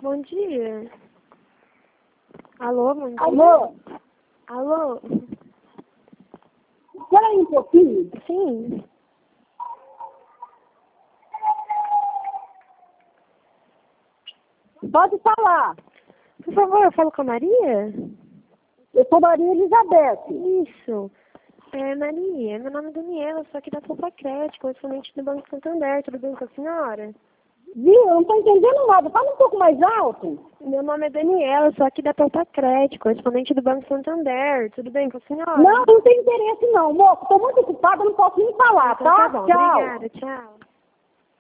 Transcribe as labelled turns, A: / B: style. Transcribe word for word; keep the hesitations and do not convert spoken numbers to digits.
A: Bom dia. Alô, bom dia.
B: Alô?
A: Alô?
B: Espera aí um pouquinho.
A: Sim.
B: Pode falar.
A: Por favor, eu falo com a Maria?
B: Eu sou Maria Elizabeth.
A: Isso. É, Maria, meu nome é Daniela, sou aqui da Poupa Crédito, correspondente do Banco Santander. Tudo bem com a senhora?
B: Viu? Eu não estou entendendo nada. Fala um pouco mais alto.
A: Meu nome é Daniela, sou aqui da Poupa Crédito, correspondente do Banco Santander. Tudo bem com a senhora?
B: Não, não tem interesse não, moço. Estou muito ocupada, não posso nem falar,
A: Então
B: tá?
A: tá bom,
B: Tchau.
A: obrigada, tchau.